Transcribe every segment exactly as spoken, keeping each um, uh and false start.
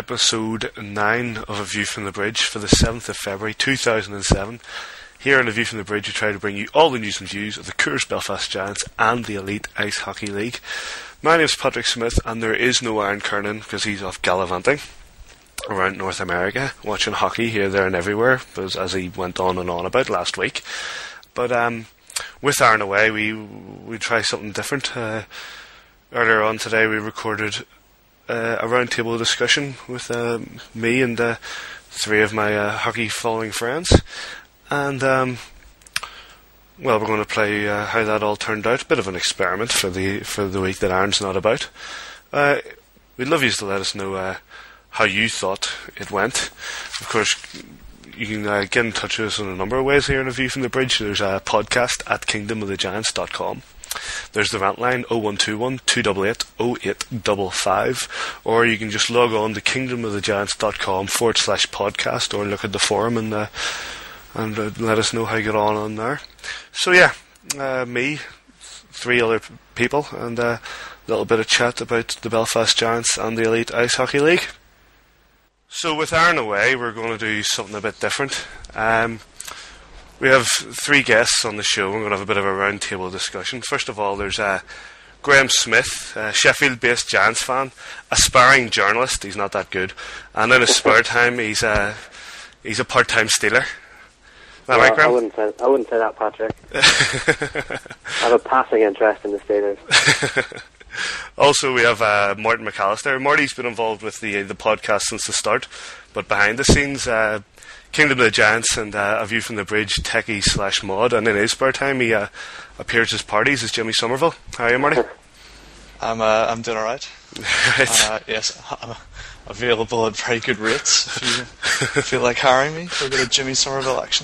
episode nine of A View from the Bridge for the seventh of February two thousand seven. Here on A View from the Bridge we try to bring you all the news and views of the Coors Belfast Giants and the Elite Ice Hockey League. My name is Patrick Smith, and there is no Aaron Kernan because he's off gallivanting around North America, watching hockey here, there and everywhere, as he went on and on about last week. But um, with Aaron away, we we try something different. Uh, earlier on today we recorded uh, a roundtable discussion with uh, me and uh, three of my uh, hockey following friends. And, um, well, we're going to play uh, how that all turned out. A bit of an experiment for the for the week that Aaron's not about. Uh, we'd love you to let us know uh, how you thought it went. Of course, you can uh, get in touch with us in a number of ways here in A View from the Bridge. There's a podcast at kingdom of the giants dot com. There's the rant line oh one two one, two eight eight, oh eight five five, or you can just log on to kingdom of the giants dot com forward slash podcast, or look at the forum and uh, and uh, let us know how you get on on there. So yeah, uh, me, three other p- people, and uh, a little bit of chat about the Belfast Giants and the Elite Ice Hockey League. So with Aaron away, we're going to do something a bit different. Um, we have three guests on the show. We're going to have a bit of a round-table discussion. First of all, there's uh, Graham Smith, a Sheffield-based Giants fan, aspiring journalist. He's not that good. And in his spare time, he's a, he's a part-time Steeler. Is that well, right, Graham? I wouldn't say, I wouldn't say that, Patrick. I have a passing interest in the Steelers. Also, we have uh, Martin McAllister. Marty's been involved with the the podcast since the start, but behind the scenes, uh, Kingdom of the Giants and uh, A View from the Bridge techie slash mod, and in his spare time he uh, appears as parties as Jimmy Somerville. How are you, Marty? I'm uh, I'm doing alright. Right. Uh, yes, I'm available at very good rates if you feel like hiring me for a bit of Jimmy Somerville action.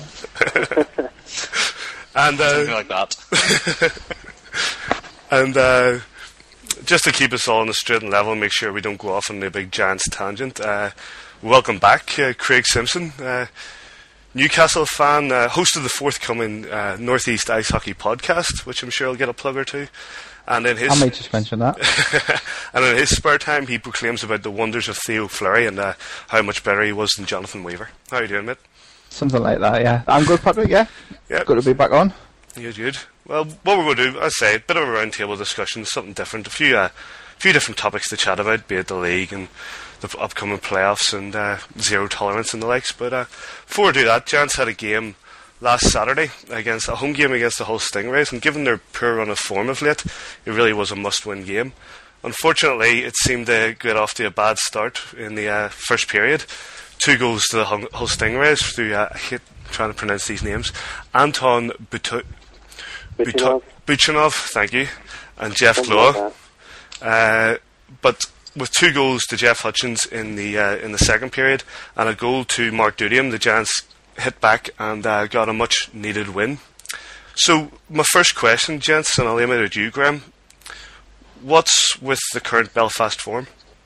and uh, Something like that. and uh, just to keep us all on the straight and level and make sure we don't go off on a big Giants tangent, uh, welcome back, uh, Craig Simpson, uh, Newcastle fan, uh, host of the forthcoming uh, Northeast Ice Hockey podcast, which I'm sure I'll get a plug or two. And in his I might just mention that. and in his spare time, he proclaims about the wonders of Theo Fleury and uh, how much better he was than Jonathan Weaver. How are you doing, mate? Something like that, yeah. I'm good, Patrick, yeah? Yeah. Good to be back on. Good, good. Well, what we're going to do, as I say, a bit of a round-table discussion, something different, a few, uh, few different topics to chat about, be it the league and the upcoming playoffs and uh, zero tolerance and the likes. But uh, before we do that, Giants had a game last Saturday against a home game against the Hull Stingrays, and given their poor run of form of late, it really was a must-win game. Unfortunately, it seemed to get off to a bad start in the uh, first period. Two goals to the Hull Stingrays through, uh, I hate trying to pronounce these names, Anton Butu- Buchanov. Buchanov, thank you, and Jeff Something Loa. like Uh, but with two goals to Jeff Hutchins in the uh, in the second period and a goal to Mark Dudiam, the Giants hit back and uh, got a much needed win. So my first question, gents, and I'll aim it at you, Graham. What's with the current Belfast form?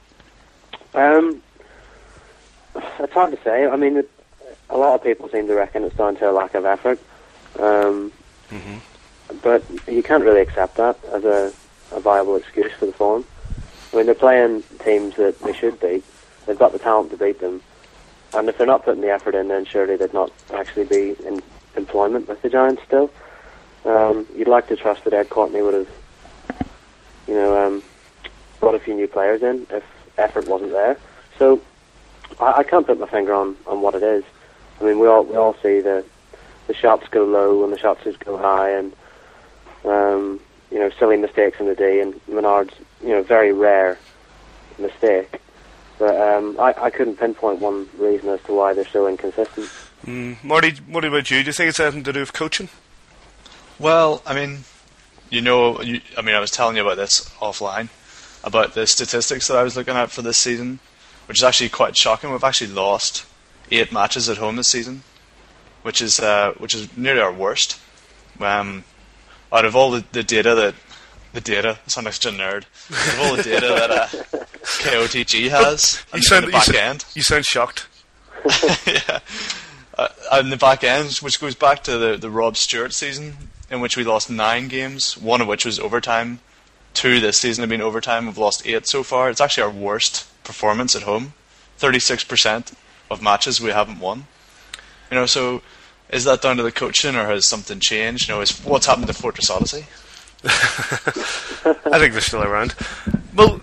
Um, it's hard to say. I mean, it, a lot of people seem to reckon it's down to a lack of effort. Um, Mm-hmm. But you can't really accept that as a, a viable excuse for the form. I mean, they're playing teams that they should beat. They've got the talent to beat them. And if they're not putting the effort in, then surely they'd not actually be in employment with the Giants still. Um, you'd like to trust that Ed Courtney would have, you know, um, brought a few new players in if effort wasn't there. So I, I can't put my finger on, on what it is. I mean, we all we all see the the shots go low and the shots just go high, and um, you know, silly mistakes in the D, and Menard's, you know, very rare mistake. But um, I, I couldn't pinpoint one reason as to why they're so inconsistent. Mm, Marty, what about you? Do you think it's anything to do with coaching? Well, I mean, you know, you, I mean, I was telling you about this offline, about the statistics that I was looking at for this season, which is actually quite shocking. We've actually lost eight matches at home this season, which is uh, which is nearly our worst. Um, out of all the, the data that the data, I sound like such a nerd. Out of all the data that uh, K O T G has you in sound, the back you end, you sound shocked. yeah, uh, in the back end, which goes back to the the Rob Stewart season, in which we lost nine games, one of which was overtime. Two this season have been overtime. We've lost eight so far. It's actually our worst performance at home thirty-six percent of matches we haven't won. You know, so is that down to the coaching, or has something changed? You know, is what's happened to Fortress Odyssey? I think they're still around. Well,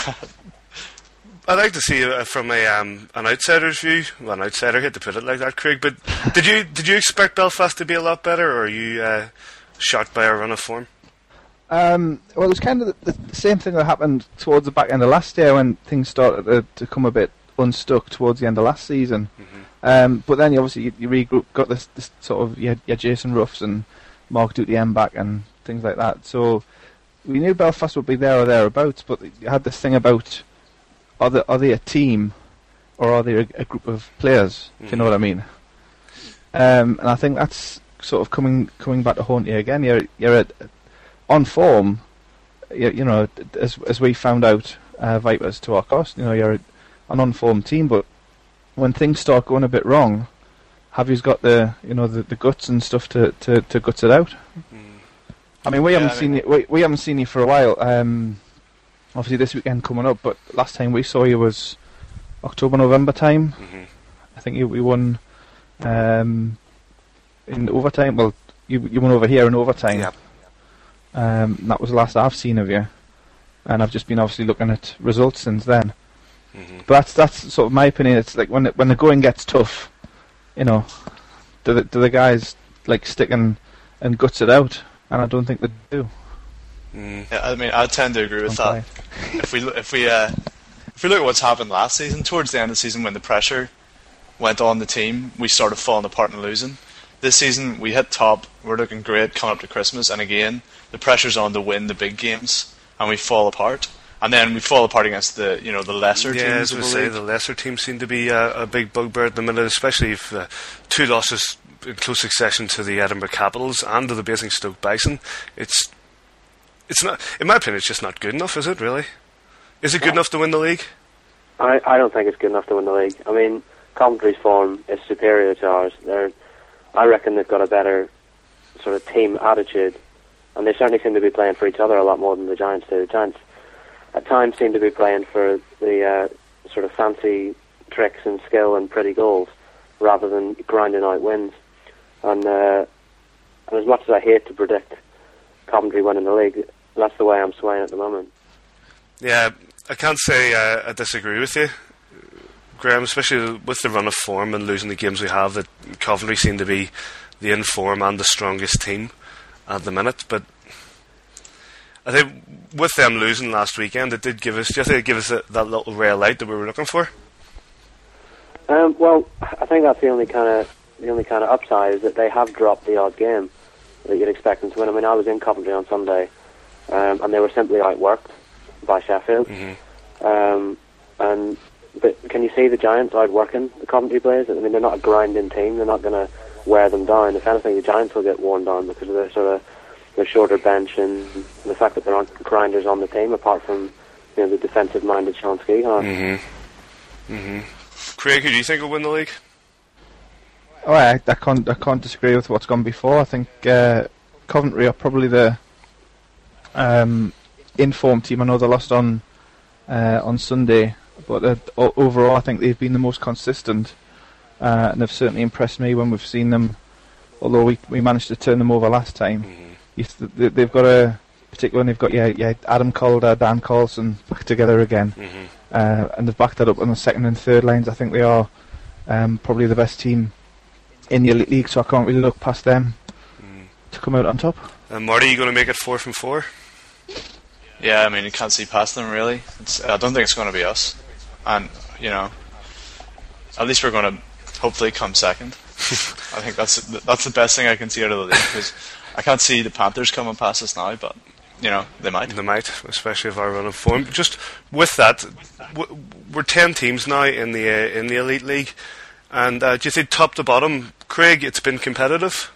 I'd like to see it from a um, an outsider's view. Well, an outsider, I hate to put it like that, Craig. But did you did you expect Belfast to be a lot better, or are you uh, shocked by our run of form? Um, well, it was kind of the, the same thing that happened towards the back end of last year when things started to, to come a bit unstuck towards the end of last season. Mm-hmm. Um, but then you obviously you, you regrouped, got this, this sort of you had, you had Jason Ruffs and Mark Dutiem back and things like that. So we knew Belfast would be there or thereabouts, but you had this thing about are they, are they a team or are they a, a group of players? Mm-hmm. If you know what I mean. Um, and I think that's sort of coming coming back to haunt you again. You're you're at, on form, you, you know, as as we found out, uh, Vipers to our cost. You know, you're an on-form team, but when things start going a bit wrong, have you got the you know the, the guts and stuff to, to, to guts it out? Mm. I mean, we yeah, haven't I mean, seen you. We, we haven't seen you for a while. Um, obviously, this weekend coming up, but last time we saw you was October, November time. Mm-hmm. I think you we won um, in overtime. Well, you you won over here in overtime. Yep. Um, that was the last I've seen of you, and I've just been obviously looking at results since then. Mm-hmm. But that's that's sort of my opinion. It's like when it, when the going gets tough, you know, do the do the guys like stick and, and guts it out? And I don't think they do. Mm. Yeah, I mean, I tend to agree with that. if we if we uh, if we look at what's happened last season, towards the end of the season when the pressure went on the team, we started falling apart and losing. This season we hit top, we're looking great coming up to Christmas, and again the pressure's on to win the big games, and we fall apart. And then we fall apart against the you know the lesser yeah, teams. Yeah, as we of the say, league. the lesser teams seem to be uh, a big bugbear at the minute, especially if uh, two losses in close succession to the Edinburgh Capitals and to the Basingstoke Bison. It's it's not, in my opinion, it's just not good enough, is it? Really? Is it good enough to win the league? I I don't think it's good enough to win the league. I mean, Coventry's form is superior to ours. They're, I reckon they've got a better sort of team attitude, and they certainly seem to be playing for each other a lot more than the Giants do. The Giants at times seem to be playing for the uh, sort of fancy tricks and skill and pretty goals rather than grinding out wins. And, uh, and as much as I hate to predict Coventry winning the league, that's the way I'm swaying at the moment. Yeah, I can't say uh, I disagree with you, Graham, especially with the run of form and losing the games we have, that Coventry seem to be the in form and the strongest team at the minute. But I think with them losing last weekend, it did give us, do you think it gave us a, that little ray of light that we were looking for? Um, well, I think that's the only kind of the only kind of upside is that they have dropped the odd game that you'd expect them to win. I mean, I was in Coventry on Sunday, um, and they were simply outworked by Sheffield. Mm-hmm. Um, and but can you see the Giants outworking the Coventry players? I mean, they're not a grinding team. They're not going to wear them down. If anything, the Giants will get worn down because of their sort of their shorter bench and the fact that there aren't grinders on the team, apart from you know the defensive-minded Sean Skeehan. Mm-hmm. Mm-hmm. Craig, who do you think will win the league? Oh, I, I can't I can't disagree with what's gone before. I think uh, Coventry are probably the um, in-form team. I know they lost on uh, on Sunday, but uh, o- overall I think they've been the most consistent, uh, and they've certainly impressed me when we've seen them. Although we we managed to turn them over last time, mm-hmm. yes, they, they've got a particularly they've got yeah yeah Adam Calder, Dan Carlson back together again, mm-hmm. uh, and they've backed that up on the second and third lines. I think they are um, probably the best team in the Elite League, so I can't really look past them mm. to come out on top. And Marty, you going to make it four from four? Yeah, I mean, you can't see past them, really. It's, I don't think it's going to be us. And, you know, at least we're going to hopefully come second. I think that's that's the best thing I can see out of the league, because I can't see the Panthers coming past us now, but, you know, they might. They might, especially if our run of form. Just with that, we're ten teams now in the uh, in the Elite League. And uh, do you think top to bottom, Craig, it's been competitive?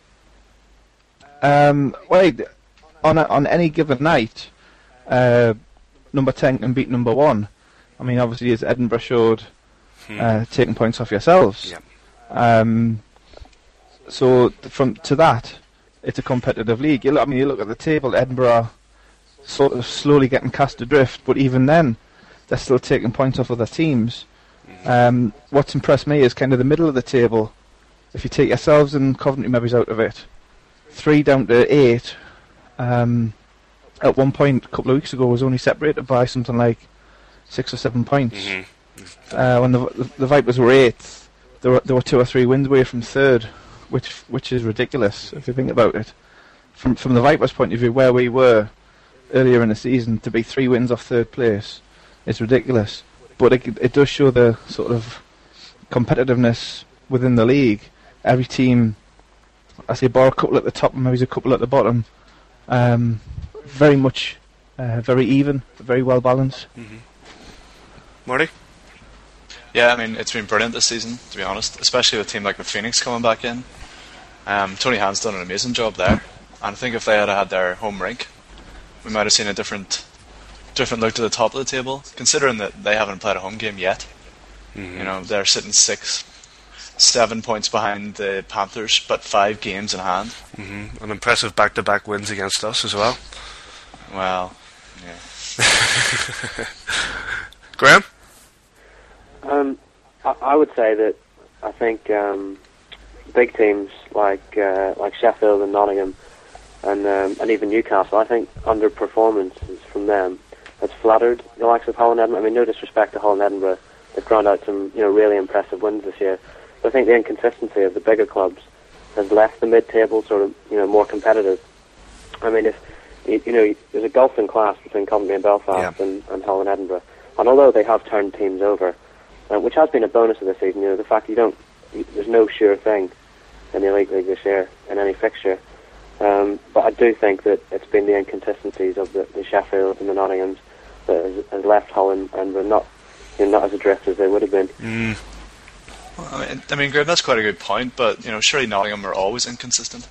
Um, well, on a, on any given night, uh, number ten can beat number one. I mean, obviously, as Edinburgh showed, hmm. uh, taking points off yourselves. Yep. Um, so from to that, it's a competitive league. You look, I mean, you look at the table. Edinburgh are sort of slowly getting cast adrift, but even then, they're still taking points off other teams. Mm-hmm. Um, what's impressed me is kind of the middle of the table. If you take yourselves and Coventry maybe out of it, three down to eight. Um, at one point, a couple of weeks ago, was only separated by something like six or seven points. Mm-hmm. Uh, when the, the the Vipers were eighth, there were there were two or three wins away from third, which which is ridiculous if you think about it. From from the Vipers' point of view, where we were earlier in the season, to be three wins off third place is ridiculous. But it it does show the sort of competitiveness within the league. Every team, I say, bar a couple at the top and maybe a couple at the bottom. Um, very much, uh, very even, very well balanced. Mm-hmm. Marty? Yeah, I mean, it's been brilliant this season, to be honest, especially with a team like the Phoenix coming back in. Um, Tony Hand's done an amazing job there, and I think if they had had their home rink, we might have seen a different different look to the top of the table, considering that they haven't played a home game yet. Mm-hmm. You know, they're sitting six, seven points behind the Panthers, but five games in hand. Mm-hmm. An impressive back-to-back wins against us as well. Well, yeah. Graham? Um, I, I would say that I think um, big teams like uh, like Sheffield and Nottingham and um, and even Newcastle, I think underperformances from them has flattered the likes of Hull and Edinburgh. I mean, no disrespect to Hull and Edinburgh, they've ground out some you know really impressive wins this year. But I think the inconsistency of the bigger clubs has left the mid-table sort of you know more competitive. I mean, if you, you know there's a gulf in class between Coventry and Belfast yeah. and, and Hull and Edinburgh, and although they have turned teams over. Uh, which has been a bonus of the season, you know, the fact you don't, you, there's no sure thing in the Elite League this year, in any fixture. Um, but I do think that it's been the inconsistencies of the, the Sheffield and the Nottinghams that has, has left Hull and, and we're not, you know, not as adrift as they would have been. Mm. Well, I mean, I mean, Graham, that's quite a good point, but, you know, surely Nottingham are always inconsistent.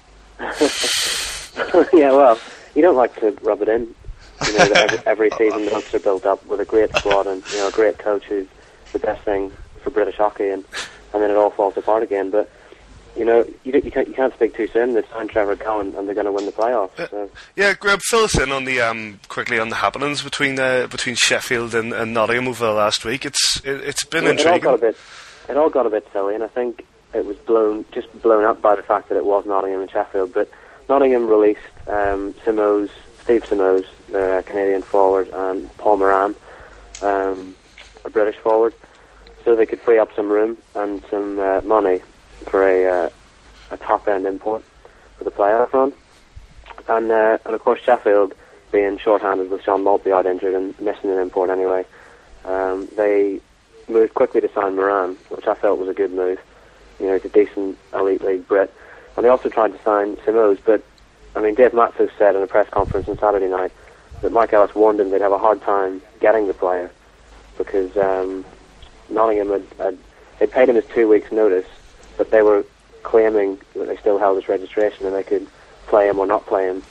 Yeah, well, you don't like to rub it in. You know, that every, every season the hopes are built up with a great squad and, you know, a great coach who's the best thing for British hockey, and, and then it all falls apart again. But you know, you, you can't you can't speak too soon. They signed Trevor Cowan, and they're going to win the playoffs. Uh, so. Yeah, Greg, fill us in on the um, quickly on the happenings between uh, between Sheffield and, and Nottingham over the last week. It's it, it's been it, intriguing. It all got a bit, it all got a bit silly, and I think it was blown just blown up by the fact that it was Nottingham and Sheffield. But Nottingham released um, Simoes, Steve Simoes, the Canadian forward, and Paul Moran, um, a British forward, so they could free up some room and some uh, money for a, uh, a top-end import for the playoff run. And, uh, and of course Sheffield, being short-handed with Sean Maltby out injured and missing an import anyway, um, they moved quickly to sign Moran, which I felt was a good move. You know, he's a decent Elite League Brit. And they also tried to sign Simoes, but, I mean, Dave Matthews said in a press conference on Saturday night that Mike Ellis warned him they'd have a hard time getting the player because um, Nottingham had, had they paid him his two weeks' notice, but they were claiming that they still held his registration and they could play him or not play him.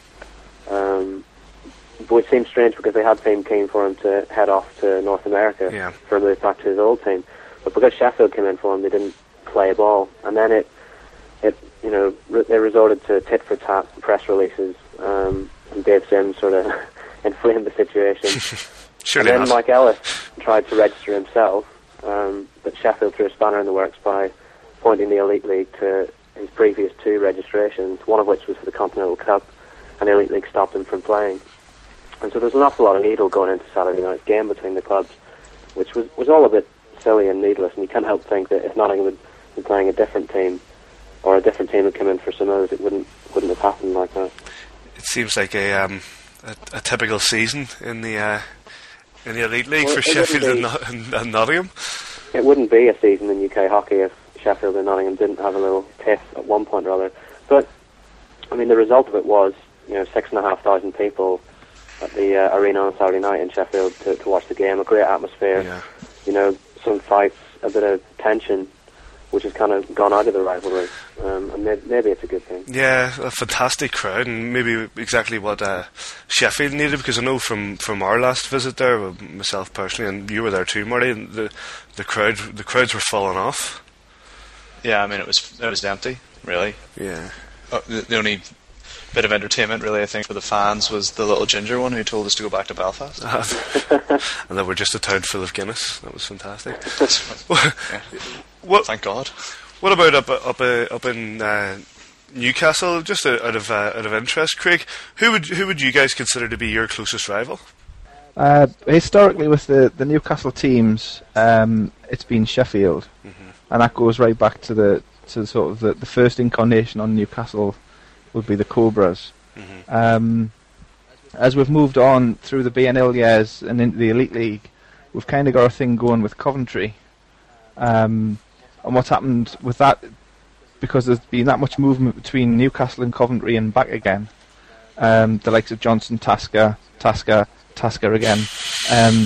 Um, which seemed strange because they had seemed keen for him to head off to North America yeah. for a move back to his old team. But because Sheffield came in for him, they didn't play a ball. And then it, it you know, re- they resorted to tit-for-tat press releases, um, and Dave Sims sort of inflamed the situation. Surely and then not. Mike Ellis tried to register himself, um, but Sheffield threw a spanner in the works by pointing the Elite League to his previous two registrations, one of which was for the Continental Cup, and the Elite League stopped him from playing. And so there's an awful lot of needle going into Saturday night's game between the clubs, which was, was all a bit silly and needless, and you can't help think that if Nottingham had been playing a different team, or a different team had come in for Simoes, it wouldn't wouldn't have happened like that. It seems like a um, a, a typical season in the uh, in the Elite League Well, for it Sheffield and, wouldn't Not- and, and Nottingham. It wouldn't be a season in U K hockey if Sheffield and Nottingham didn't have a little tiff at one point or other. But, I mean, the result of it was, you know, six and a half thousand people at the uh, arena on Saturday night in Sheffield to, to watch the game. A great atmosphere. Yeah. You know, some fights, a bit of tension, which has kind of gone out of the rivalry. Um, and maybe, maybe it's a good thing. Yeah, a fantastic crowd, and maybe exactly what uh, Sheffield needed, because I know from, from our last visit there, well, myself personally, and you were there too, Marty, and the the crowd the crowds were falling off. Yeah, I mean, it was it was empty, really. Yeah. Uh, the, the only bit of entertainment, really, I think, for the fans was the little ginger one who told us to go back to Belfast. And then we're just a town full of Guinness. That was fantastic. Yeah. What, Thank God. What about up up uh, up in uh, Newcastle? Just out of uh, out of interest, Craig, who would who would you guys consider to be your closest rival? Uh, historically, with the, the Newcastle teams, um, it's been Sheffield, mm-hmm. and that goes right back to the to sort of the, the first incarnation on Newcastle would be the Cobras. Mm-hmm. Um, as we've moved on through the B N L years and into the Elite League, we've kind of got a thing going with Coventry. Um, and what's happened with that, because there's been that much movement between Newcastle and Coventry and back again, um, the likes of Johnson, Tasker, Tasker, Tasker again, um,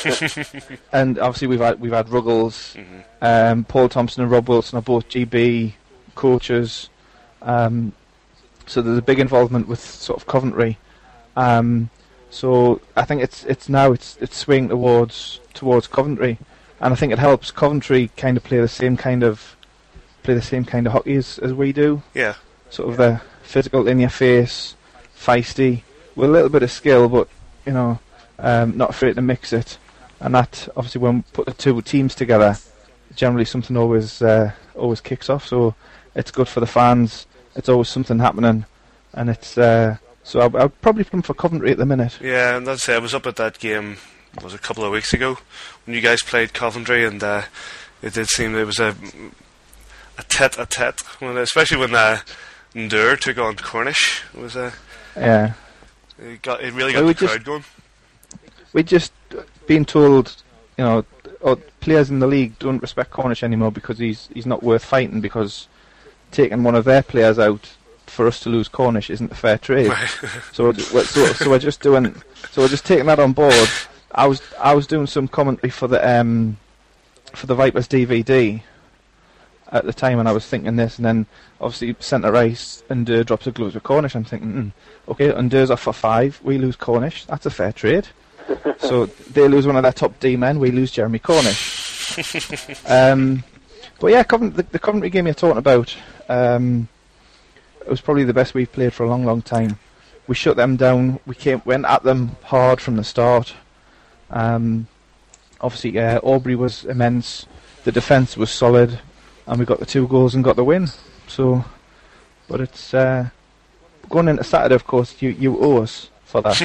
and obviously we've had we've had Ruggles, mm-hmm. um, Paul Thompson and Rob Wilson are both G B coaches, um, so there's a big involvement with sort of Coventry. Um, so I think it's it's now it's it's swinging towards towards Coventry, and I think it helps Coventry kind of play the same kind of play the same kind of hockey as, as we do. Yeah, sort of the physical, in your face, feisty, with a little bit of skill, but you know, um, not afraid to mix it. And that obviously, when we put the two teams together, generally something always uh, always kicks off. So it's good for the fans. It's always something happening, and it's. Uh, So I'll, I'll probably put them for Coventry at the minute. Yeah, and that's it. I was up at that game, it was a couple of weeks ago, when you guys played Coventry, and uh, it did seem it was a a tete-a-tete, when, especially when uh, Ndur took on Cornish. It was a... Yeah. It, got, it really got well, the crowd just, going. We'd just been told, you know, oh, players in the league don't respect Cornish anymore because he's he's not worth fighting, because taking one of their players out for us to lose Cornish isn't a fair trade. so, we're, so so we're just doing so we're just taking that on board. I was I was doing some commentary for the um for the Vipers D V D at the time, and I was thinking this, and then obviously centre ice and Ndur drops a gloves with Cornish. I'm thinking, mm, okay, Ndur's off for five, we lose Cornish. That's a fair trade. So they lose one of their top D men, we lose Jeremy Cornish. um, but yeah, Covent- the, the Coventry game you're talking about. Um, It was probably the best we've played for a long, long time. We shut them down. We came, went at them hard from the start. Um, obviously, uh, Aubrey was immense. The defence was solid, and we got the two goals and got the win. So, but it's uh, going into Saturday. Of course, you you owe us for that.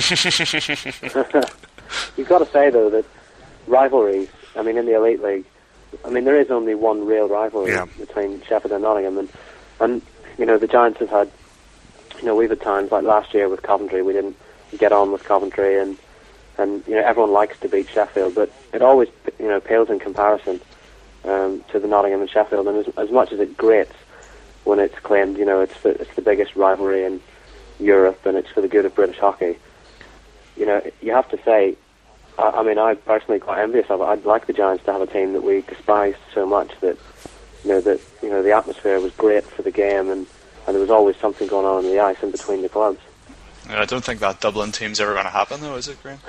You've got to say though that rivalries. I mean, in the Elite League, I mean there is only one real rivalry yeah. between Sheffield and Nottingham, and and. You know, the Giants have had, you know, we've had times like last year with Coventry, we didn't get on with Coventry, and, and you know, everyone likes to beat Sheffield, but it always, you know, pales in comparison um, to the Nottingham and Sheffield, and as, as much as it grates when it's claimed, you know, it's the, it's the biggest rivalry in Europe and it's for the good of British hockey, you know, you have to say, I, I mean, I'm personally quite envious of it. I'd like the Giants to have a team that we despised so much that, you know, that you know the atmosphere was great for the game, and, and there was always something going on on the ice in between the clubs. Yeah, I don't think that Dublin team's ever going to happen, though, is it, Graham?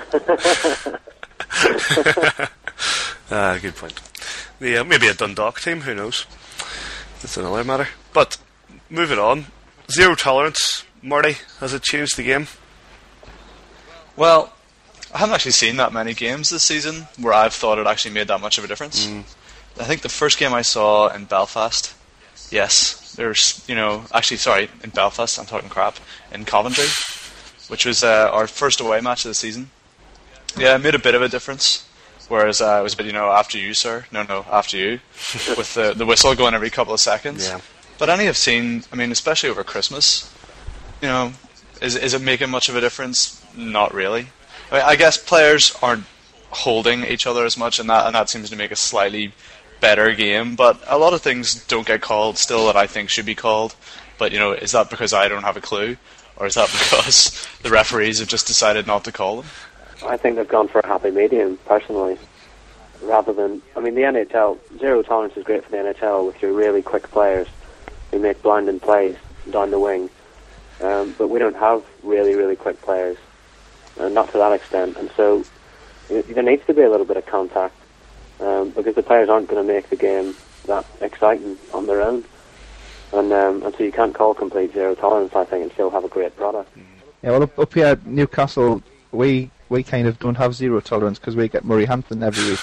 Ah, good point. The, uh, maybe a Dundalk team, who knows? That's another matter. But, moving on. Zero tolerance. Marty, has it changed the game? Well, I haven't actually seen that many games this season where I've thought it actually made that much of a difference. Mm. I think the first game I saw in Belfast, yes, there's, you know, actually, sorry, in Belfast, I'm talking crap, in Coventry, which was uh, our first away match of the season. Yeah, it made a bit of a difference, whereas uh, it was a bit, you know, after you, sir, no, no, after you, with the, the whistle going every couple of seconds. Yeah. But any have seen, I mean, especially over Christmas, you know, is is it making much of a difference? Not really. I mean, I guess players aren't holding each other as much, and that and that seems to make a slightly better game, but a lot of things don't get called still that I think should be called. But, you know, is that because I don't have a clue, or is that because the referees have just decided not to call them? I think they've gone for a happy medium, personally, rather than, I mean, the N H L, zero tolerance is great for the N H L with your really quick players who make blinding plays down the wing, um, but we don't have really, really quick players, uh, not to that extent, and so you know, there needs to be a little bit of contact. Um, because the players aren't going to make the game that exciting on their own. And um, and so you can't call complete zero tolerance, I think, and still have a great product. Yeah, well, up, up here at Newcastle, we we kind of don't have zero tolerance because we get Murray Hansen every week.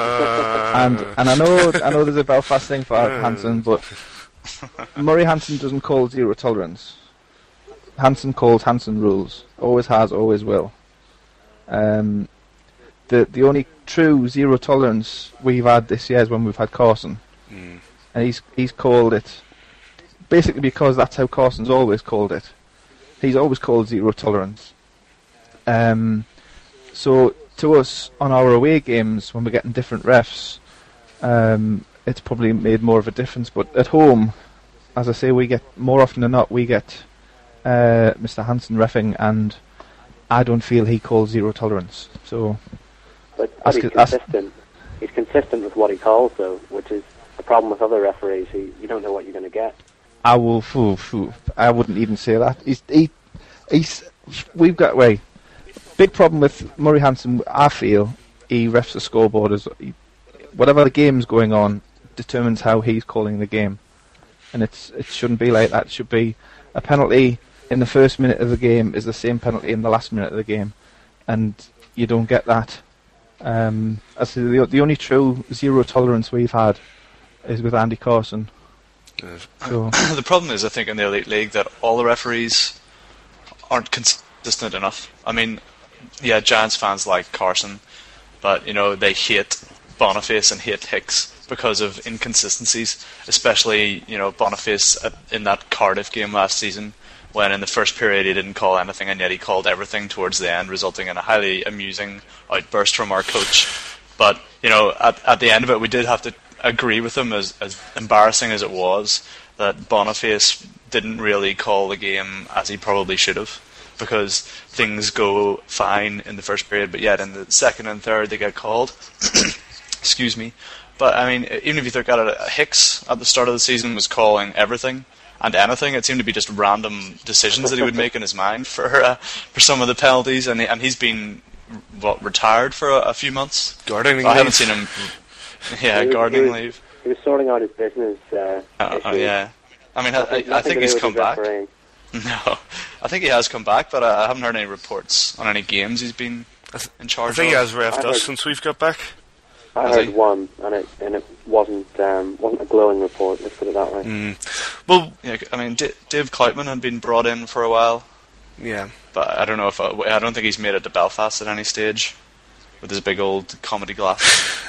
and and I know I know there's a Belfast thing for Hansen, but Murray Hansen doesn't call zero tolerance. Hansen calls Hansen rules. Always has, always will. Um, the the only true zero tolerance we've had this year is when we've had Carson, mm. and he's he's called it basically because that's how Carson's always called it. He's always called zero tolerance. Um, so to us on our away games when we're getting different refs, um, it's probably made more of a difference. But at home, as I say, we get more often than not we get uh, Mister Hansen reffing, and I don't feel he calls zero tolerance. So, but, but he's consistent. He's consistent with what he calls, though, which is the problem with other referees. Who you don't know what you're going to get. I will. Foo, foo, I wouldn't even say that. He's he, he's. We've got way. Big problem with Murray Hansen. I feel he refs the scoreboard as he, whatever the game's going on determines how he's calling the game, and it's it shouldn't be like that. It should be a penalty in the first minute of the game is the same penalty in the last minute of the game, and you don't get that. Um, as the the only true zero tolerance we've had is with Andy Carson. So. The problem is, I think, in the Elite League that all the referees aren't consistent enough. I mean, yeah, Giants fans like Carson, but you know they hate Boniface and hate Hicks because of inconsistencies. Especially, you know, Boniface at, in that Cardiff game last season, when in the first period he didn't call anything, and yet he called everything towards the end, resulting in a highly amusing outburst from our coach. But you know, at at the end of it, we did have to agree with him, as as embarrassing as it was, that Boniface didn't really call the game as he probably should have, because things go fine in the first period, but yet in the second and third they get called. Excuse me. But I mean, even if you look at it, Hicks at the start of the season was calling everything and anything. It seemed to be just random decisions that he would make in his mind for uh, for some of the penalties, and he, and he's been what retired for a, a few months. Gardening. I haven't seen him. Yeah, was, gardening he was, leave. He was sorting out his business. Uh, uh, uh, yeah, I mean, I, I, I think he's come back. Refereeing. No, I think he has come back, but I, I haven't heard any reports on any games he's been in charge of. I think he has refed us since we've got back. I has heard he? one, and it and it wasn't um, wasn't a glowing report. Let's put it that way. Mm. Well, yeah, I mean, D- Dave Kloutman had been brought in for a while. Yeah, but I don't know if I, I don't think he's made it to Belfast at any stage. With his big old comedy glass.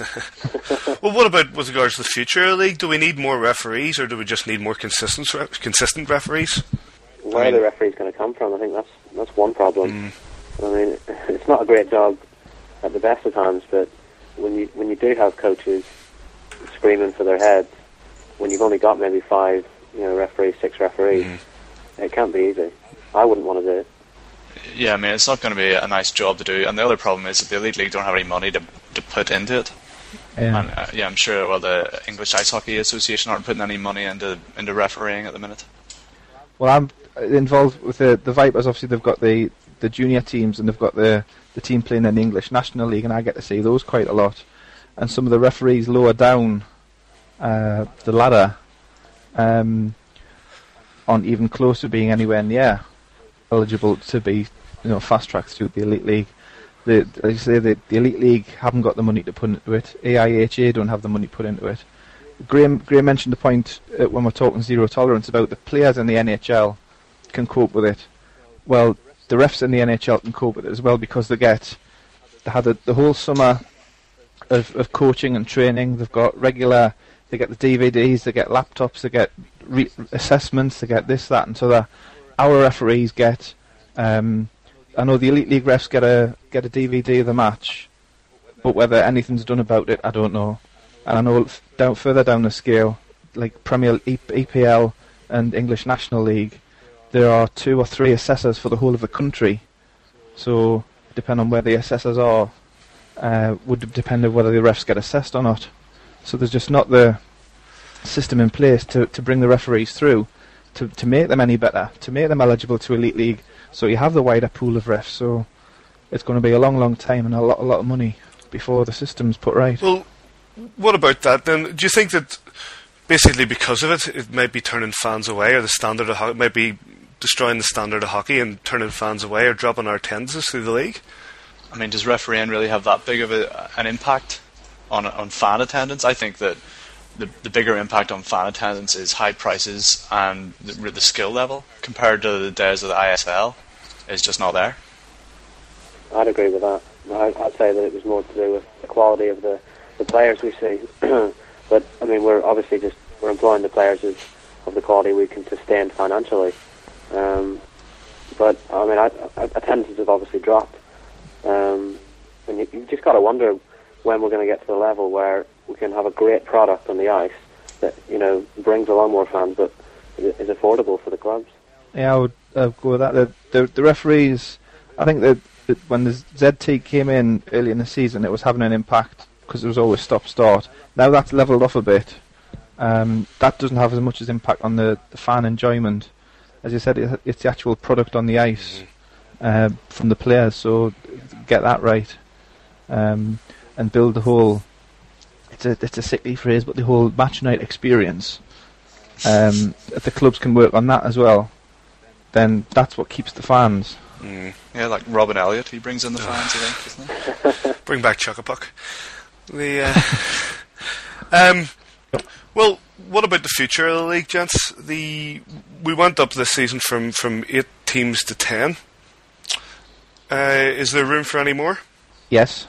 Well, what about with regards to the future of the league? Do we need more referees, or do we just need more consistent re- consistent referees? Where I mean, are the referees going to come from? I think that's that's one problem. Mm. I mean, it's not a great job at the best of times, but when you when you do have coaches screaming for their heads, when you've only got maybe five, you know, referees, six referees, mm. it can't be easy. I wouldn't want to do it. Yeah, I mean, it's not going to be a nice job to do, and the other problem is that the Elite League don't have any money to to put into it. Yeah, and, uh, yeah I'm sure. Well, the English Ice Hockey Association aren't putting any money into into refereeing at the minute. Well, I'm involved with the the Vipers. Obviously, they've got the, the junior teams, and they've got the the team playing in the English National League, and I get to see those quite a lot. And some of the referees lower down uh, the ladder um, aren't even close to being anywhere near eligible to be, you know, fast tracked through the Elite League. The, like I say, the, the Elite League haven't got the money to put into it. A I H A don't have the money put into it. Graham, Graham mentioned the point uh, when we're talking zero tolerance about the players in the N H L can cope with it. Well, the refs in the N H L can cope with it as well, because they get they had the, the whole summer of, of coaching and training. They've got regular. They get the D V Ds. They get laptops. They get re- assessments. They get this, that, and so that. Our referees get. Um, I know the Elite League refs get a get a D V D of the match, but whether anything's done about it, I don't know. And I know down further down the scale, like Premier E P L and English National League, there are two or three assessors for the whole of the country. So, depending on where the assessors are, uh, would depend on whether the refs get assessed or not. So there's just not the system in place to, to bring the referees through, to, to make them any better, to make them eligible to Elite League, so you have the wider pool of refs. So it's going to be a long, long time and a lot, a lot of money before the system's put right. Well, what about that then? Do you think that basically because of it, it might be turning fans away, or the standard of hockey might be destroying the standard of hockey and turning fans away, or dropping our attendances through the league. I mean, does refereeing really have that big of a, an impact on on fan attendance? I think that the the bigger impact on fan attendance is high prices and the, the skill level compared to the days of the I S L is just not there. I'd agree with that. I'd, I'd say that it was more to do with the quality of the, the players we see. But I mean, we're obviously just we're employing the players of, of the quality we can sustain financially. Um, but I mean, I, I, attendances have obviously dropped, um, and you, you just got to wonder when we're going to get to the level where we can have a great product on the ice that, you know, brings along more fans, but is affordable for the clubs. Yeah, I would uh, go with that. The, the, the referees, I think that, that when the Z T came in early in the season, it was having an impact because there was always stop-start. Now that's levelled off a bit. Um, that doesn't have as much as impact on the, the fan enjoyment. As you said, it, it's the actual product on the ice uh, from the players, so get that right. Um, and build the whole, it's a, it's a sickly phrase, but the whole match night experience. Um, if the clubs can work on that as well, then that's what keeps the fans. Mm. Yeah, like Robin Elliott, he brings in the fans, I think, doesn't he? Bring back Chuck-a-Puck. The, uh, um, well, what about the future of the league, gents? The we went up this season from, from eight teams to ten. Uh, is there room for any more? Yes.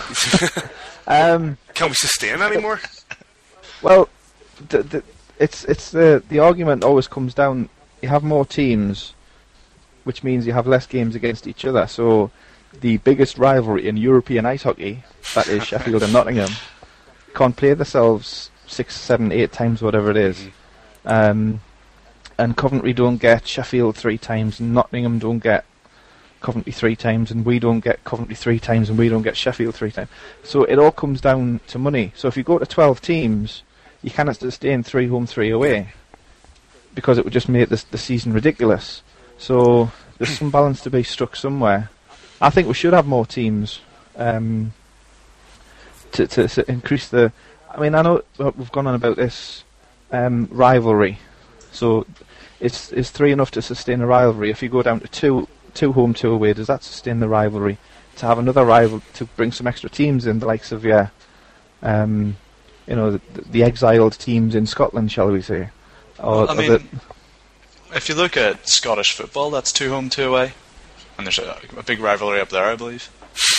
um, Can we sustain any more? Well, the, the, it's it's the the argument always comes down. You have more teams, which means you have less games against each other. So the biggest rivalry in European ice hockey, that is Sheffield and Nottingham, can't play themselves six, seven, eight times, whatever it is. Mm-hmm. Um, and Coventry don't get Sheffield three times, and Nottingham don't get Coventry three times, and we don't get Coventry three times, and we don't get Sheffield three times. So it all comes down to money. So if you go to twelve teams, you cannot sustain three home, three away, because it would just make this, the season ridiculous. So there's some balance to be struck somewhere. I think we should have more teams um, to, to, to increase the... I mean, I know we've gone on about this um, rivalry. So is is three enough to sustain a rivalry? If you go down to two, two home, two away, does that sustain the rivalry? To have another rival, to bring some extra teams in, the likes of, yeah, um, you know, the, the exiled teams in Scotland, shall we say? Or, well, I mean, the, if you look at Scottish football, that's two home, two away. And there's a, a big rivalry up there, I believe.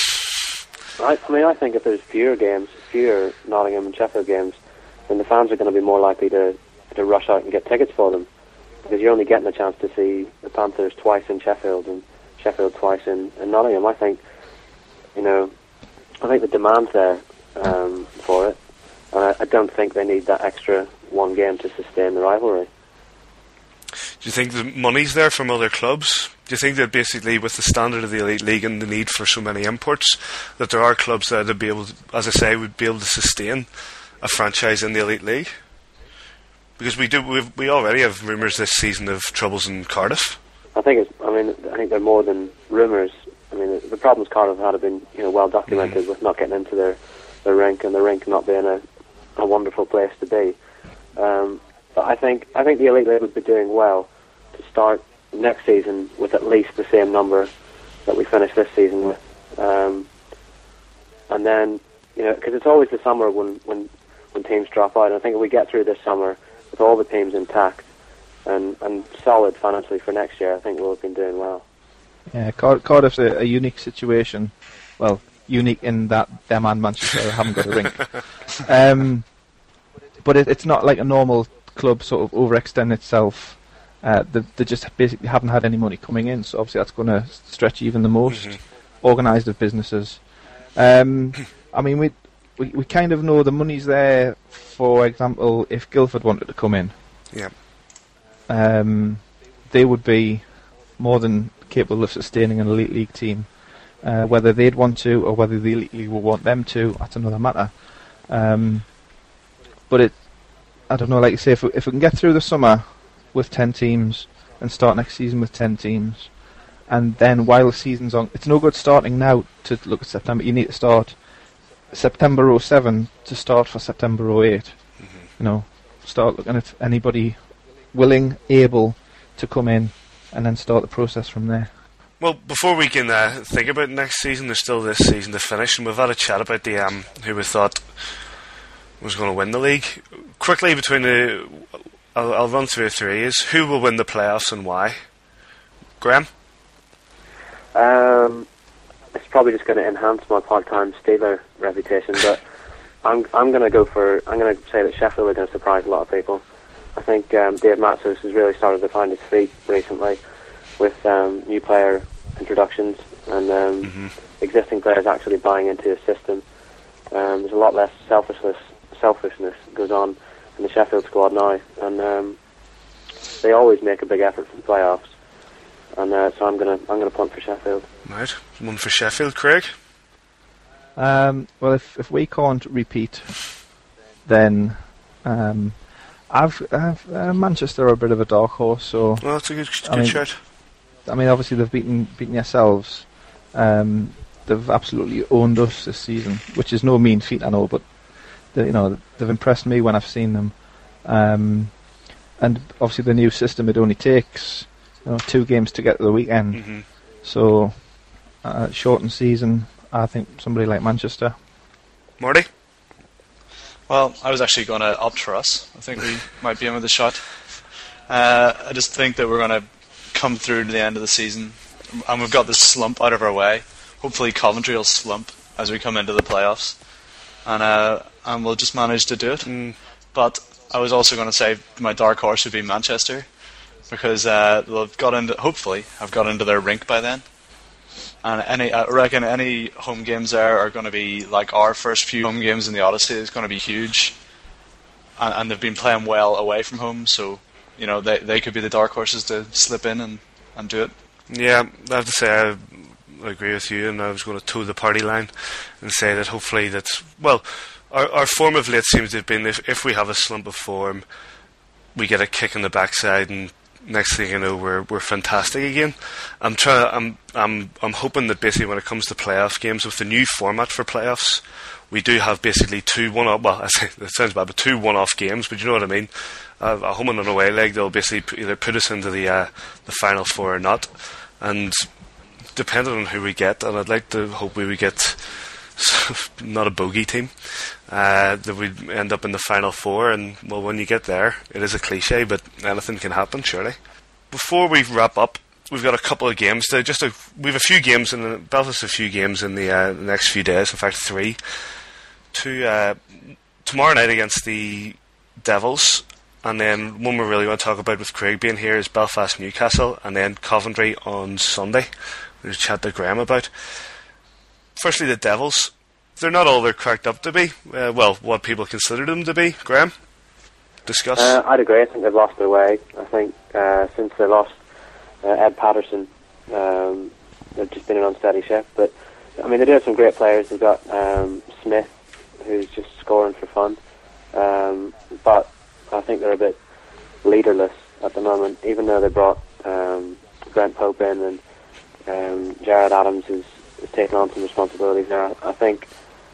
I, I mean, I think if there's fewer games, fewer Nottingham and Sheffield games, then the fans are going to be more likely to, to rush out and get tickets for them. Because you're only getting a chance to see the Panthers twice in Sheffield and Sheffield twice in, in Nottingham. I think, you know, I think the demand's there um, for it. And I, I don't think they need that extra one game to sustain the rivalry. Do you think the money's there from other clubs? Do you think that basically with the standard of the Elite League and the need for so many imports, that there are clubs there that be able to, as I say, would be able to sustain a franchise in the Elite League? Because we do, we've, we already have rumours this season of troubles in Cardiff. I think it's, I mean, I think they're more than rumours. I mean, the problems Cardiff had have been, you know, well documented mm. with not getting into their, their rink and the rink not being a, a wonderful place to be. Um, but I think I think the Elite League would be doing well to start next season with at least the same number that we finished this season with. Um, and then, you know, because it's always the summer when, when, when teams drop out. And I think if we get through this summer with all the teams intact and, and solid financially for next year, I think we'll have been doing well. Yeah, Card- Cardiff's a, a unique situation. Well, unique in that them and Manchester haven't got a rink. Um, but it, it's not like a normal club sort of overextend itself. Uh, they, they just basically haven't had any money coming in, so obviously that's going to stretch even the most mm-hmm. organised of businesses. Um, I mean, we, we we kind of know the money's there. For example, if Guildford wanted to come in, yeah, um, they would be more than capable of sustaining an Elite League team. Uh, whether they'd want to or whether the Elite League will want them to, that's another matter. Um, but it, I don't know, like you say, if we, if we can get through the summer with ten teams and start next season with ten teams, and then while the season's on, it's no good starting now to look at September. You need to start September oh seven to start for September oh eight. Mm-hmm. You know, start looking at anybody willing, able to come in, and then start the process from there. Well, before we can uh, think about next season, there's still this season to finish, and we've had a chat about the um, who we thought was going to win the league. Quickly, between the, I'll, I'll run through three. Is who will win the playoffs and why? Graham? Um, it's probably just going to enhance my part-time Steeler reputation, but I'm I'm going to go for I'm going to say that Sheffield are going to surprise a lot of people. I think um, Dave Matsos has really started to find his feet recently, with um, new player introductions and um, mm-hmm. existing players actually buying into his system. Um, there's a lot less selfishness selfishness goes on in the Sheffield squad now, and um, they always make a big effort for the playoffs. And uh, so I'm gonna I'm gonna punt for Sheffield. Right, one for Sheffield, Craig. Um, well, if if we can't repeat, then um, I've, I've uh, Manchester are a bit of a dark horse. So well, that's a good, good I mean, shout. I mean, obviously they've beaten beaten yourselves. Um, they've absolutely owned us this season, which is no mean feat, I know, but they, you know they've impressed me when I've seen them. Um, and obviously the new system, it only takes you know two games to get to the weekend. Mm-hmm. So uh, shortened season. I think somebody like Manchester. Marty? Well, I was actually going to opt for us. I think we might be in with a shot. Uh, I just think that we're going to come through to the end of the season, and we've got this slump out of our way. Hopefully Coventry will slump as we come into the playoffs, and uh, and we'll just manage to do it. Mm. But I was also going to say my dark horse would be Manchester, because uh, they've got into, hopefully have got into their rink by then. And any, I reckon any home games there are going to be like our first few home games in the Odyssey. It's going to be huge, and, and they've been playing well away from home, so you know they they could be the dark horses to slip in and, and do it. Yeah, I have to say I agree with you, and I was going to toe the party line and say that hopefully that well, our our form of late seems to have been if if we have a slump of form, we get a kick in the backside and. Next thing you know, we're we're fantastic again. I'm trying. I'm I'm I'm hoping that basically when it comes to playoff games with the new format for playoffs, we do have basically two one-off. Well, I say it sounds bad, but two one-off games. But you know what I mean. Uh, a home and an away leg. They'll basically either put us into the uh, the final four or not, and depending on who we get, and I'd like to hope we would get not a bogey team. Uh, that we'd end up in the final four, and well, when you get there, it is a cliche, but anything can happen, surely. Before we wrap up, we've got a couple of games. To just a, we've a few games in the Belfast. A few games in the, uh, the next few days. In fact, three. Two uh, tomorrow night against the Devils, and then one we really want to talk about with Craig being here is Belfast Newcastle, and then Coventry on Sunday. We'll chat to Graham about. Firstly, the Devils. They're not all they're cracked up to be. Uh, well, what people consider them to be. Graham, discuss. Uh, I'd agree. I think they've lost their way. I think uh, since they lost uh, Ed Patterson, um, they've just been an unsteady ship. But I mean, they do have some great players. They've got um, Smith, who's just scoring for fun. Um, but I think they're a bit leaderless at the moment. Even though they brought um, Grant Pope in and um, Jared Adams is, is taking on some responsibilities now, I think.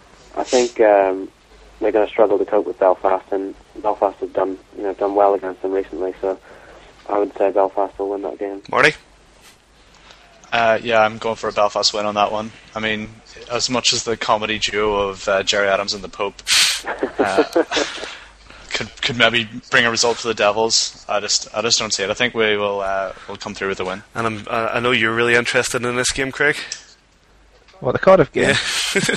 I think um, they're going to struggle to cope with Belfast, and Belfast have done, you know, done well against them recently. So I would say Belfast will win that game. Marty? Uh, yeah, I'm going for a Belfast win on that one. I mean, as much as the comedy duo of uh, Jerry Adams and the Pope uh, could could maybe bring a result for the Devils, I just I just don't see it. I think we will uh, will come through with the win. And I'm, uh, I know you're really interested in this game, Craig. What, the Cardiff game? Yeah.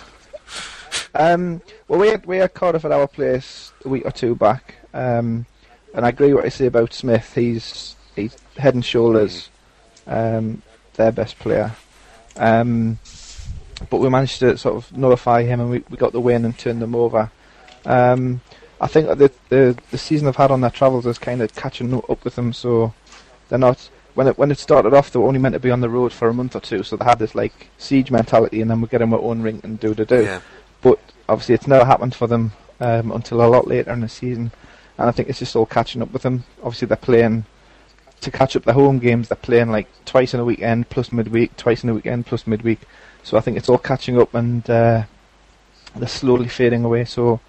Um, well, we had, we had Cardiff at our place a week or two back, um, and I agree with what you say about Smith. He's he's head and shoulders um, their best player. Um, but we managed to sort of nullify him, and we, we got the win and turned them over. Um, I think that the, the the season they've had on their travels is kind of catching up with them, so they're not. When it when it started off, they were only meant to be on the road for a month or two, so they had this like siege mentality, and then we get in our own rink and do the do. Yeah. But obviously it's never happened for them um, until a lot later in the season, and I think it's just all catching up with them. Obviously they're playing to catch up their home games. They're playing like twice in a weekend plus midweek, twice in a weekend plus midweek. So I think it's all catching up, and uh, they're slowly fading away. So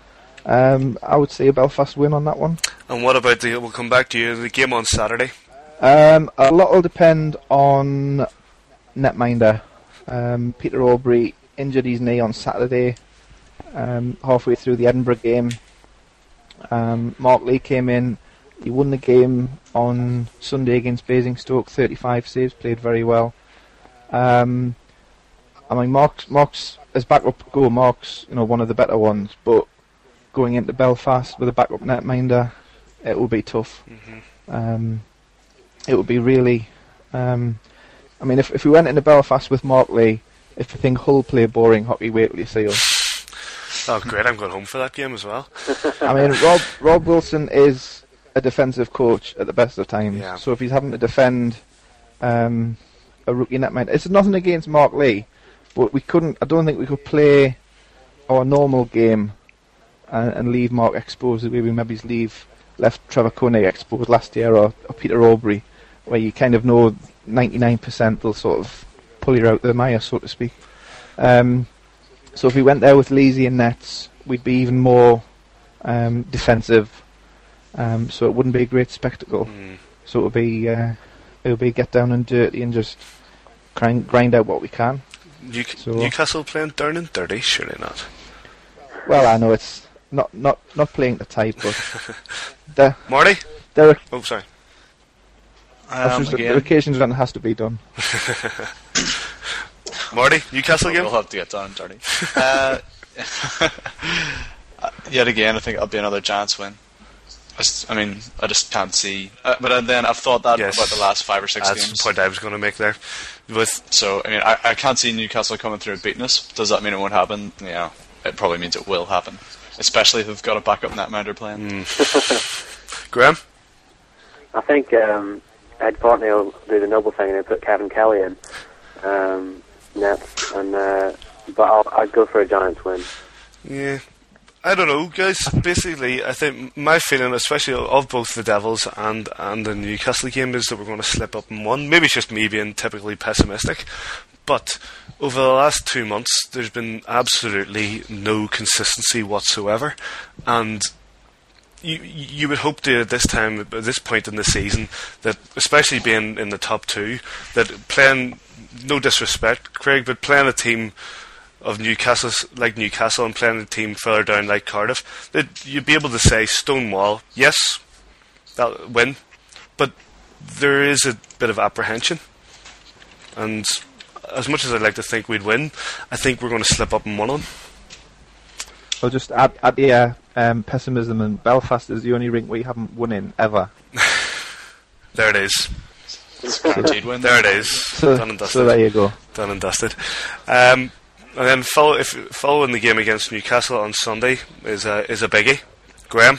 Um, I would say a Belfast win on that one. And what about the? We'll come back to you. The game on Saturday. Um, a lot will depend on netminder. Um, Peter Aubrey injured his knee on Saturday, um, halfway through the Edinburgh game. Um, Mark Lee came in. He won the game on Sunday against Basingstoke. thirty-five saves, played very well. Um, I mean, Mark's, Mark's as backup goal. Mark's, you know, one of the better ones, but going into Belfast with a backup netminder, it will be tough. Mm-hmm. Um, it would be really. Um, I mean, if if we went into Belfast with Mark Lee, if you think Hull play boring hockey, wait till you see us. Oh, great! I'm going home for that game as well. I mean, Rob Rob Wilson is a defensive coach at the best of times. Yeah. So if he's having to defend um, a rookie netminder, it's nothing against Mark Lee, but we couldn't. I don't think we could play our normal game and, and leave Mark exposed the way we maybe leave left Trevor Koenig exposed last year, or, or Peter Aubrey, where you kind of know ninety-nine percent will sort of pull you out the mire, so to speak. Um, so if we went there with Leasy and nets, we'd be even more um, defensive. Um, so it wouldn't be a great spectacle. Mm. So it would be uh, it would be get down and dirty and just grind, grind out what we can. New- so, Newcastle playing down and dirty? Surely not. Well, I know it's not not, not playing the type, but there, Marty. There are, oh, sorry. Um, just, there are occasions when it has to be done. Marty, Newcastle game? We'll have to get down and dirty. uh, yet again, I think it'll be another Giants win. I, just, I mean, I just can't see. Uh, but then I've thought that yes. about the last five or six That's games. That's the point I was going to make there. With so, I mean, I, I can't see Newcastle coming through and beating us. Does that mean it won't happen? Yeah, it probably means it will happen. Especially if they've got a backup netminder playing. Mm. Graham? I think um, Ed Courtney will do the noble thing and he'll put Kevin Kelly in um, nets. And, uh, but I'll, I'd go for a Giants win. Yeah. I don't know, guys. Basically, I think my feeling, especially of both the Devils and, and the Newcastle game, is that we're going to slip up in one. Maybe it's just me being typically pessimistic, but over the last two months, there's been absolutely no consistency whatsoever, and you you would hope to at this time, at this point in the season, that especially being in the top two, that playing, no disrespect, Craig, but playing a team of Newcastle, like Newcastle, and playing a team further down like Cardiff, that you'd be able to say Stonewall, yes, that'll win, but there is a bit of apprehension, and as much as I'd like to think we'd win, I think we're going to slip up in one on. I'll just add, add the uh, um, pessimism, and Belfast is the only rink we haven't won in ever. There it is. Guaranteed win. There it is. So, Done and dusted. so there you go. Done and dusted. Um, and then follow, if following the game against Newcastle on Sunday is a is a biggie. Graham.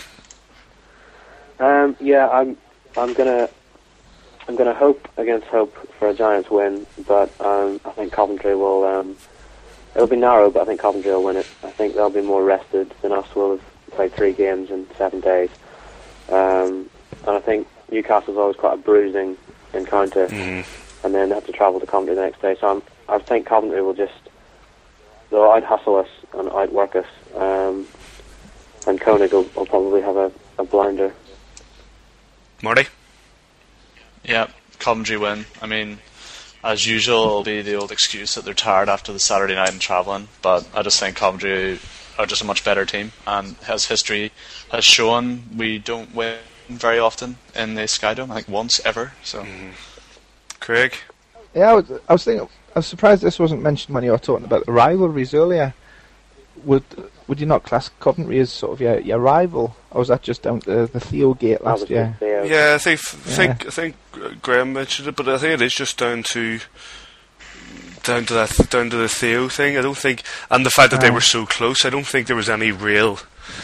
Um, yeah, I'm I'm gonna I'm gonna hope against hope for a Giants win, but um, I think Coventry will. Um, it'll be narrow, but I think Coventry will win it. I think they'll be more rested than us. Will have played three games in seven days, um, and I think Newcastle's always quite a bruising encounter, mm. and then they have to travel to Coventry the next day. So I'm, I think Coventry will just they'll out hustle us and outwork us, um, and Koenig will, will probably have a, a blinder. Marty? Yeah, Coventry win. I mean, as usual, it'll be the old excuse that they're tired after the Saturday night and travelling, but I just think Coventry are just a much better team, and as history has shown, we don't win very often in the Skydome, I think once ever. So, mm. Craig? Yeah, I was, I was thinking, I was surprised this wasn't mentioned when you were talking about the rivalries earlier. Would would you not class Coventry as sort of your, your rival, or was that just down to the Theo Gate last year? Theo. Yeah, I think think yeah. I think Graham mentioned it, but I think it is just down to down to that down to the Theo thing. I don't think, and the fact that uh, they were so close. I don't think there was any real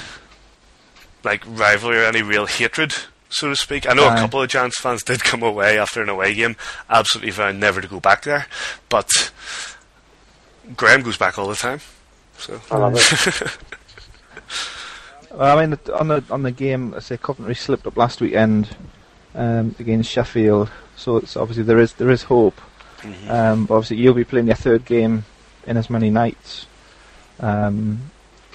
like rivalry or any real hatred, so to speak. I know uh, a couple of Giants fans did come away after an away game absolutely vowing never to go back there, but Graham goes back all the time. So. I love it. Well, I mean, on the on the game, I say Coventry slipped up last weekend um, against Sheffield, so it's obviously there is there is hope. Mm-hmm. Um, but obviously, you'll be playing your third game in as many nights. Um,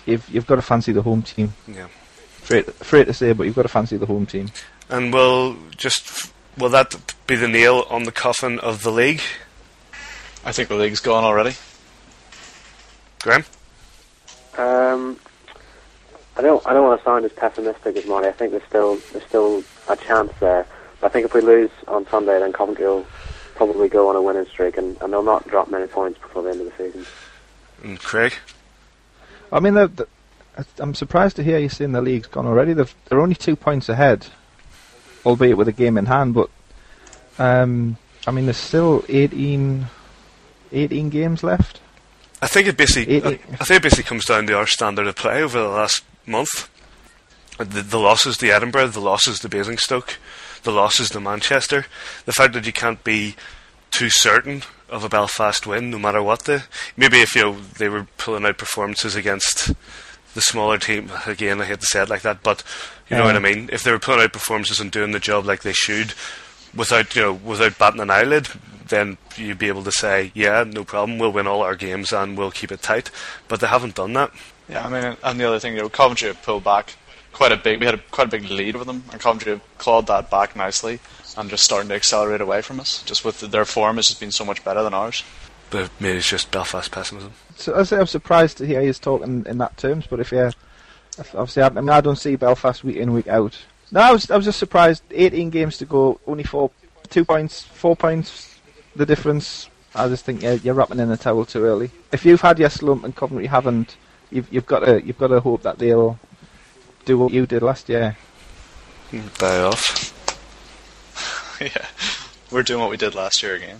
you've you've got to fancy the home team. Yeah. Afraid, afraid to say, but you've got to fancy the home team. And will just will that be the nail on the coffin of the league? I think the league's gone already. Graham? Um, I don't. I don't want to sound as pessimistic as Marty. I think there's still there's still a chance there. But I think if we lose on Sunday, then Coventry will probably go on a winning streak, and, and they'll not drop many points before the end of the season. And Craig? I mean, the, the, I'm surprised to hear you saying the league's gone already. They've, they're only two points ahead, albeit with a game in hand. But um, I mean, there's still eighteen, eighteen games left. I think it basically, eighteen. I think it basically comes down to our standard of play over the last month. The, the losses to Edinburgh, the losses to Basingstoke, the losses to Manchester. The fact that you can't be too certain of a Belfast win, no matter what the. Maybe if you know, they were pulling out performances against the smaller team. Again, I hate to say it like that, but you know Yeah. what I mean. If they were pulling out performances and doing the job like they should, without you know, without batting an eyelid, then you'd be able to say, yeah, no problem, we'll win all our games and we'll keep it tight. But they haven't done that. Yeah, I mean, and the other thing, you know, Coventry have pulled back quite a big. We had a, quite a big lead with them, and Coventry have clawed that back nicely and just starting to accelerate away from us. Just with the, their form has just been so much better than ours. But maybe it's just Belfast pessimism. So I say I'm surprised to hear you talking in that terms. But if you, if, obviously, I, I mean, I don't see Belfast week in week out. No, I was I was just surprised. eighteen games to go, only four, two points, four points. The difference. I just think you're, you're wrapping in the towel too early. If you've had your slump and Coventry haven't, you've you've got to you've got to hope that they'll do what you did last year. Die off. Yeah, we're doing what we did last year again.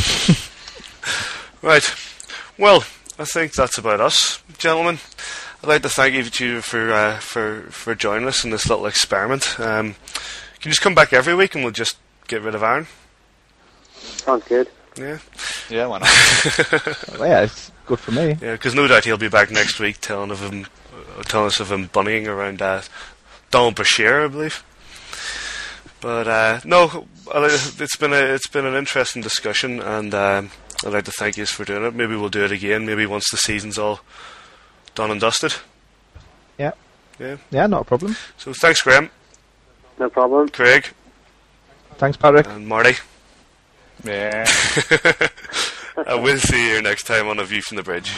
Right. Well, I think that's about us, gentlemen. I'd like to thank you two for uh, for for joining us in this little experiment. Um, can you just come back every week and we'll just get rid of Aaron? Sounds good. Yeah. Yeah, why not? Well, yeah, it's good for me. Yeah, because no doubt he'll be back next week telling of him, uh, telling us of him bunnying around uh, Donald Bashir, I believe. But uh, no, it's been a it's been an interesting discussion, and um, I'd like to thank you for doing it. Maybe we'll do it again. Maybe once the season's all done and dusted. Yeah. Yeah. Yeah, not a problem. So thanks, Graham, No problem. Craig, Thanks, Patrick. and Marty. Yeah. I will see you here next time on A View from the Bridge.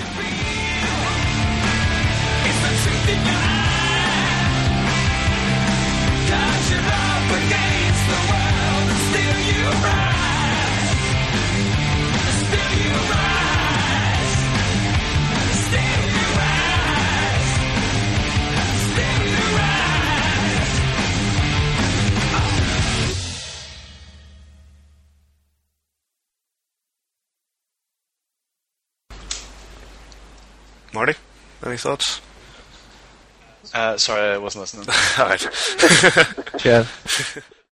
Marty, any thoughts? Uh, sorry, I wasn't listening. Alright. Cheers.